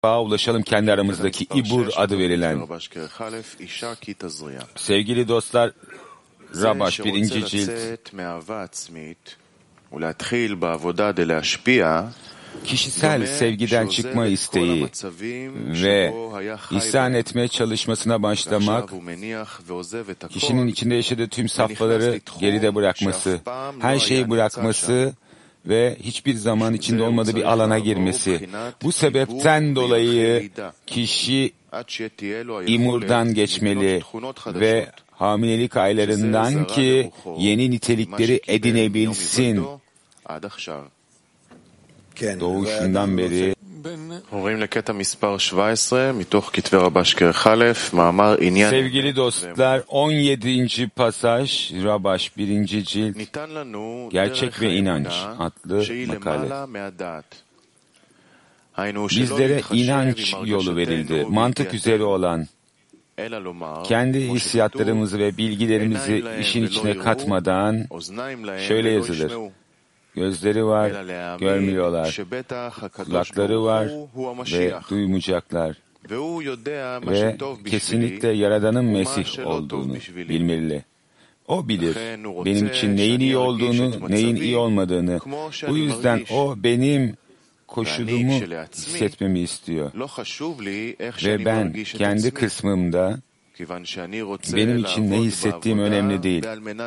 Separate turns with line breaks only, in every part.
bağa ulaşalım kendi aramızdaki İbur adı verilen. Sevgili dostlar, Rabaş 1. cilt. Kişisel sevgiden çıkma isteği ve ihsan etmeye çalışmasına başlamak, kişinin içinde yaşadığı tüm safhaları geride bırakması, her şeyi bırakması ve hiçbir zaman içinde olmadığı bir alana girmesi. Bu sebepten dolayı kişi imurdan geçmeli ve hamilelik aylarından ki yeni nitelikleri edinebilsin. Doğuşundan beri sevgili dostlar, 17. pasaj, Rabaş 1. cilt, Gerçek ve İnanç adlı makale. Bizlere inanç yolu verildi, mantık üzere olan, kendi hissiyatlarımızı ve bilgilerimizi işin içine katmadan şöyle yazılır. Gözleri var, görmüyorlar. Kulakları var ve duymayacaklar. Ve kesinlikle Yaradan'ın Mesih olduğunu bilmeli. O bilir benim için neyin iyi olduğunu, neyin iyi olmadığını. Bu yüzden o benim koşulumu hissetmemi istiyor. Ve ben kendi kısmımda benim için ne hissettiğim önemli değil.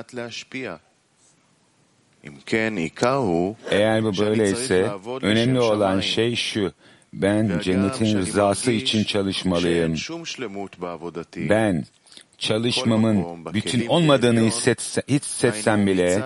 Eğer bu böyleyse, önemli olan şey şu: ben cennetin rızası için çalışmalıyım. Ben çalışmamın bütün olmadığını hissetsem bile,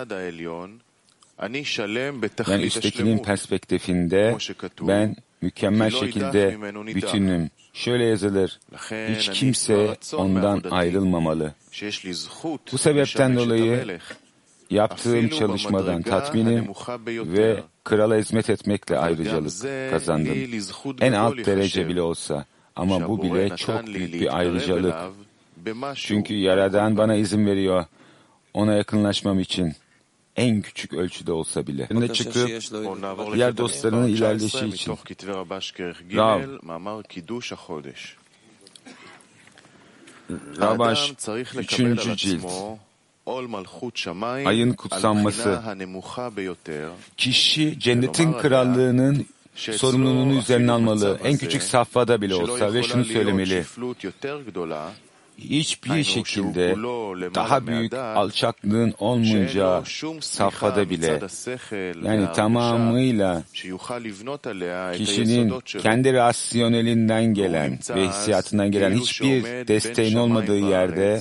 yani üsttekinin perspektifinde ben mükemmel şekilde bütünüm. Şöyle yazılır: hiç kimse ondan ayrılmamalı. Bu sebepten dolayı yaptığım çalışmadan tatminim ve krala hizmet etmekle ayrıcalık kazandım. En alt derece bile olsa, ama bu bile çok büyük bir ayrıcalık. Çünkü Yaradan bana izin veriyor ona yakınlaşmam için, en küçük ölçüde olsa bile. Önüne çıkıp diğer dostlarının ilerleyişi için. Rav, Rabaş 3. cilt, ayın kutsanması. Kişi cennetin krallığının sorumluluğunu üzerine almalı, en küçük safhada bile olsa, ve şunu söylemeli: hiçbir şekilde daha büyük alçaklığın olmayacağı safhada bile, yani tamamıyla kişinin kendi rasyonelinden gelen ve hissiyatından gelen hiçbir desteğin olmadığı yerde,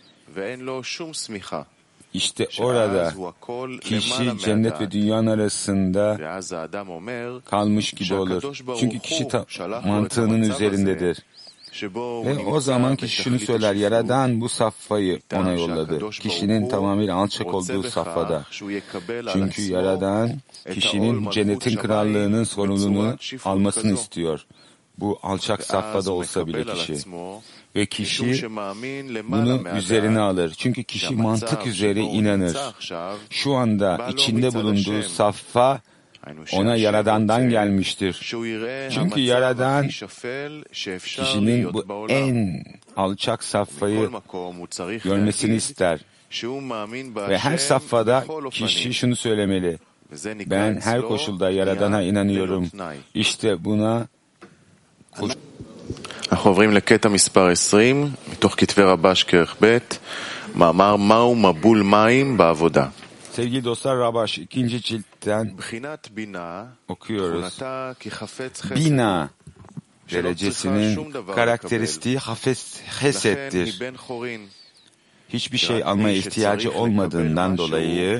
İşte orada kişi cennet ve dünyanın arasında kalmış gibi olur. Çünkü kişi mantığının üzerindedir. Ve o zaman kişi şunu söyler: Yaradan bu safhayı ona yolladı. Kişinin tamamıyla alçak olduğu safhada. Çünkü Yaradan kişinin cennetin krallığının sorumluluğunu almasını istiyor. Bu alçak safhada olsa bile kişi. Ve kişi bunu üzerine alır. Çünkü kişi mantık üzere inanır. Şu anda içinde bulunduğu safha ona Yaradan'dan gelmiştir. Çünkü Yaradan kişinin bu en alçak safhayı görmesini ister. Ve her safhada kişi şunu söylemeli: ben her koşulda Yaradan'a inanıyorum. İşte buna
אנחנו עוברים לקטע מספר 20, מתוך כתבי רבש כרך ב', מאמר מהו מבול מים בעבודה.
Sevgili dostlar, Rabaş 2. ciltten okuyoruz. Bina derecesinin karakteristiği hesettir. Hiçbir şey almaya ihtiyacı olmadığından dolayı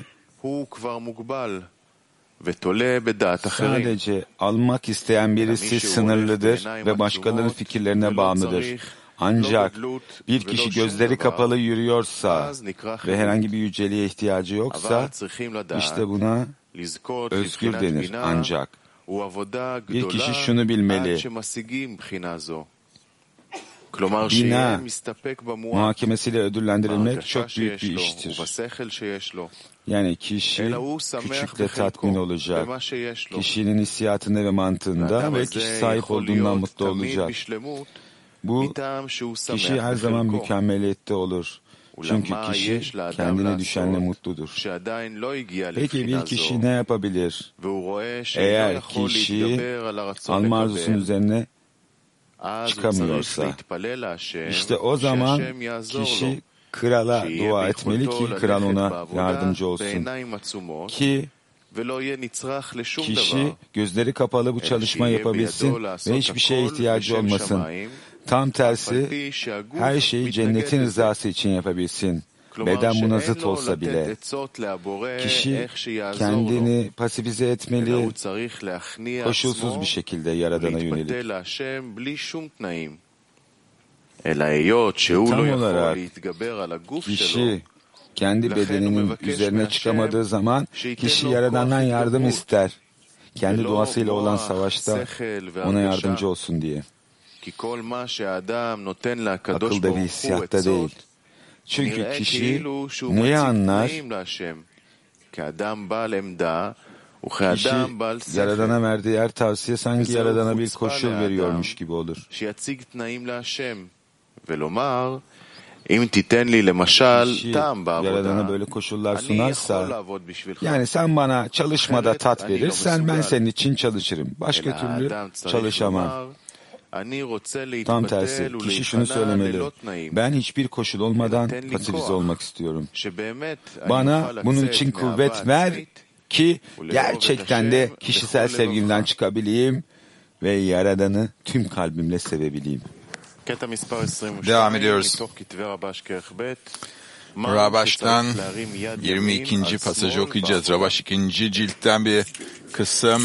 sadece almak isteyen birisi sınırlıdır ve başkalarının fikirlerine bağımlıdır. Ancak bir kişi gözleri kapalı yürüyorsa ve herhangi bir yüceliğe ihtiyacı yoksa, işte buna özgür denir. Ancak bir kişi şunu bilmeli: bina muhakemesiyle ödüllendirilmek çok büyük bir iştir. Yani kişi küçükle tatmin olacak, kişinin hissiyatında ve mantığında ve kişi sahip olduğundan mutlu olacak. Bu kişi her zaman mükemmeliyette olur. Çünkü kişi kendine düşenle mutludur. Peki bir kişi ne yapabilir? Eğer kişi alma arzusunun üzerine çıkamıyorsa, işte o zaman kişi krala dua etmeli ki kral ona yardımcı olsun. Ki kişi gözleri kapalı bu çalışma yapabilsin ve hiçbir şeye ihtiyacı olmasın. Tam tersi, her şeyi cennetin rızası için yapabilsin. Beden buna zıt olsa bile. Kişi kendini pasifize etmeli, koşulsuz bir şekilde Yaradan'a yönelik. Tam olarak kişi kendi bedeninin üzerine çıkamadığı zaman kişi Yaradan'dan yardım ister. Kendi doğasıyla olan savaşta ona yardımcı olsun diye. Akılda bir hissiyatta değil. Çünkü kişi neyi anlar? Kişi Yaradan'a verdiği her tavsiye sanki Yaradan'a bir koşul veriyormuş gibi olur. Kişi Yaradan'a böyle koşullar sunarsa, yani sen bana çalışmada tat verirsen ben senin için çalışırım. Başka türlü çalışamam. Tam tersi, kişi şunu söylemeli: ben hiçbir koşul olmadan pasifize olmak istiyorum. Bana bunun için kuvvet ver ki gerçekten de kişisel sevgimden çıkabileyim ve Yaradan'ı tüm kalbimle sevebileyim.
Devam ediyoruz. Rabaş'tan 22. pasajı okuyacağız. Rabaş 2. ciltten bir kısım.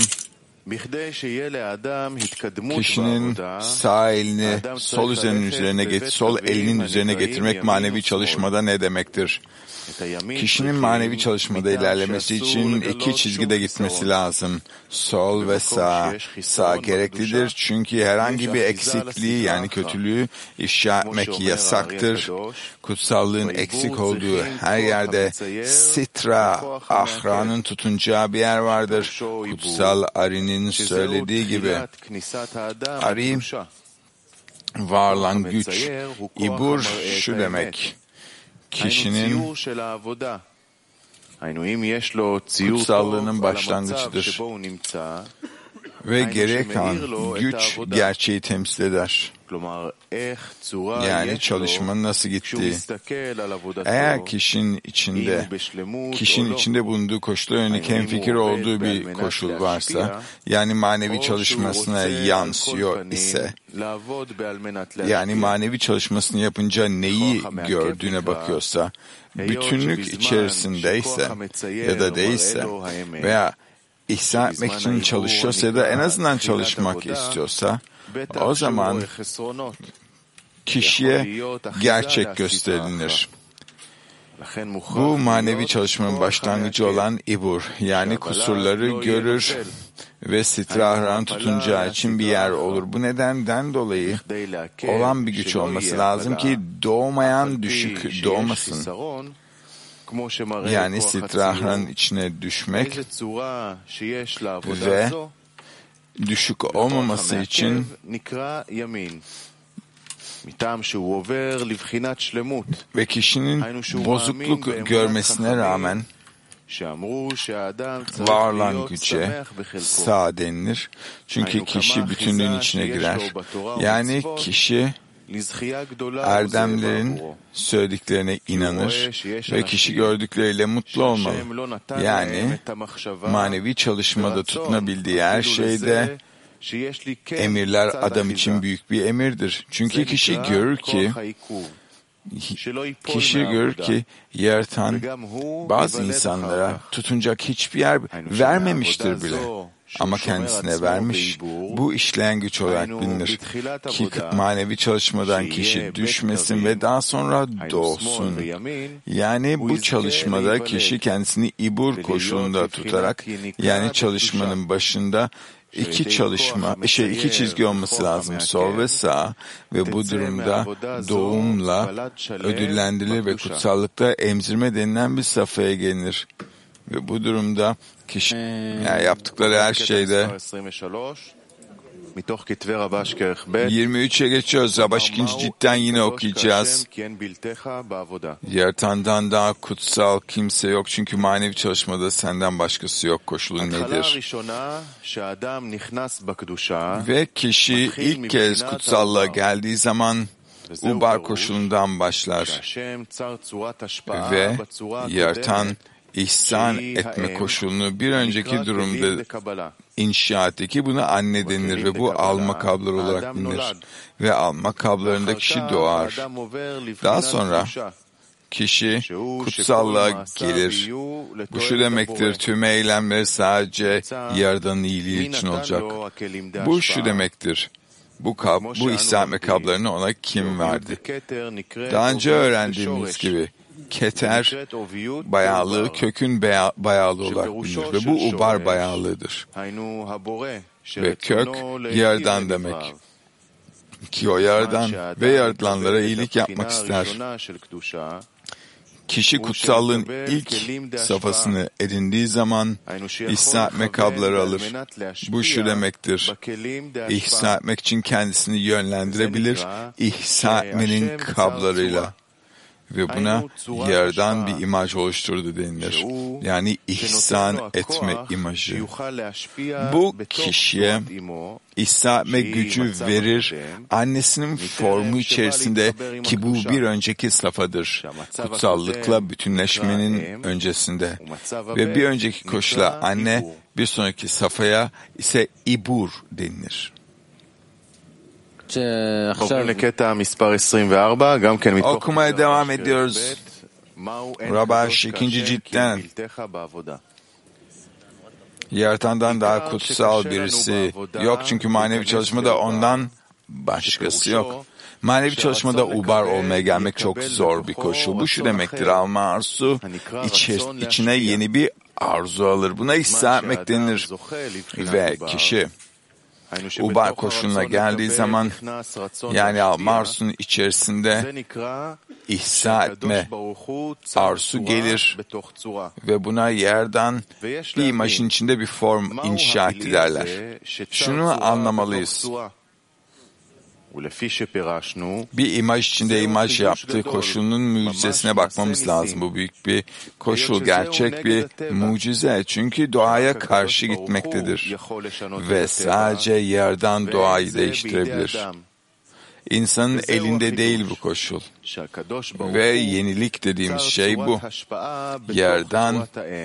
Kişinin sağ elini sol elinin üzerine getirmek manevi çalışmada ne demektir? Kişinin manevi çalışmada ilerlemesi için iki çizgide gitmesi lazım. Sol ve sağ. Sağ gereklidir çünkü herhangi bir eksikliği yani kötülüğü ifşa etmek yasaktır. Kutsallığın eksik olduğu her yerde Sitra Ahra'nın tutunacağı bir yer vardır. Kutsal Ari'nin söylediği gibi. Ari, varlan güç. İbur şu demek: kişinin kutsallığının başlangıcıdır ve geriye kalan güç gerçeği temsil eder. Yani çalışmanın nasıl gittiği. Eğer kişinin içinde bulunduğu koşula yönelik hemfikir olduğu bir koşul varsa, yani manevi çalışmasına yansıyor ise, yani manevi çalışmasını yapınca neyi gördüğüne bakıyorsa, bütünlük içerisindeyse ya da değilse veya ihsan etmek için çalışıyorsa ya da en azından çalışmak istiyorsa, o zaman kişiye gerçek gösterilir. Bu manevi çalışmanın başlangıcı olan ibur, yani kusurları görür ve Sitra tutunacağı için bir yer olur. Bu nedenden dolayı olan bir güç olması lazım ki doğmayan düşük doğmasın. Yani Sitra'nın içine düşmek ve düşük olmaması için ve kişinin bozukluk görmesine rağmen varlan güce sağ denilir. Çünkü kişi bütünlüğün içine girer. Yani kişi erdemlerin söylediklerine inanır ve kişi gördükleriyle mutlu olmalı. Yani manevi çalışmada tutunabildiği her şeyde emirler adam için büyük bir emirdir. Çünkü kişi görür ki yaratan bazı insanlara tutunacak hiçbir yer vermemiştir bile. Ama kendisine vermiş, bu işleyen güç olarak bilinir. Ki manevi çalışmadan kişi düşmesin ve daha sonra doğsun. Yani bu çalışmada kişi kendisini ibur koşulunda tutarak, yani çalışmanın başında iki çizgi olması lazım, sol ve sağ, ve bu durumda doğumla ödüllendirilir ve kutsallıkta emzirme denilen bir safhaya gelinir. Ve bu durumda kişi yaptıkları her şeyde 23'e geçiyoruz. Rabaş ikinci ciltten yine okuyacağız. Yaratandan daha kutsal kimse yok çünkü manevi çalışmada senden başkası yok koşulu nedir? Ve kişi ilk kez kutsallığa geldiği zaman Ubar koşulundan başlar ve yaratan ihsan etme koşulunu bir önceki durumda inşa etti ki buna anne denilir ve bu alma kabları olarak bilinir. Ve alma kablarında kişi doğar. Daha sonra kişi kutsallığa gelir. Bu şu demektir, tüm eylemleri sadece Yaradan'ın iyiliği için olacak. Bu şu demektir, bu ihsan etme kablarını ona kim verdi? Daha önce öğrendiğimiz gibi Keter bayağılığı kökün bayağılığı olarak bilinir ve bu ubar bayağılığıdır. Ve kök Yaradan demek. Ki o Yaradan ve yaratılanlara iyilik yapmak ister. Kişi kutsallığın ilk safhasını edindiği zaman ihsan etme kabları alır. Bu şu demektir, ihsan etmek için kendisini yönlendirebilir ihsan etmenin kablarıyla. Ve buna Yaradan bir imaj oluşturdu denilir. Yani ihsan etme imajı. Bu kişiye ihsan etme gücü verir. Annesinin formu içerisinde ki bu bir önceki safhadır. Kutsallıkla bütünleşmenin öncesinde. Ve bir önceki koşula anne, bir sonraki safhaya ise ibur denilir. Okumaya devam ediyoruz. Rabaş ikinci ciltten. Yaratandan daha kutsal birisi yok çünkü manevi çalışmada ondan başkası yok. Manevi çalışmada ubar olmaya gelmek çok zor bir koşul. Bu şu demektir, alma arzu içine yeni bir arzu alır. Buna ihsan etmek denir. Ve kişi ubar koşuluna geldiği zaman, yani alma arzusunun içerisinde ihsan etme arzu gelir ve buna yerden bir imajın içinde bir form inşa etti derler. Şunu anlamalıyız. Bir imaj içinde imaj yaptığı koşulunun mucizesine bakmamız lazım. Bu büyük bir koşul, gerçek bir mucize. Çünkü doğaya karşı gitmektedir. Ve sadece yerden doğayı değiştirebilir. İnsanın elinde değil bu koşul. Ve yenilik dediğimiz şey bu. Yerden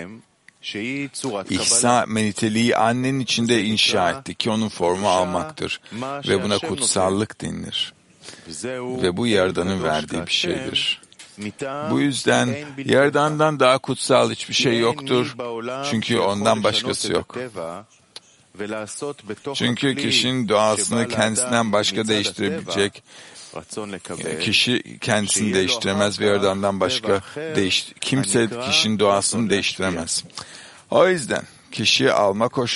İhsan niteliği annenin içinde inşa etti ki onun formu almaktır. Ve buna kutsallık denilir. Ve bu Yaradan'ın verdiği bir şeydir. Bu yüzden Yaradan'dan daha kutsal hiçbir şey yoktur. Çünkü ondan başkası yok. Çünkü kişinin doğasını kendisinden başka değiştirebilecek, kişi kendisini değiştiremez ve Yaradan'dan başka kimse kişinin doğasını değiştiremez. O yüzden kişi alma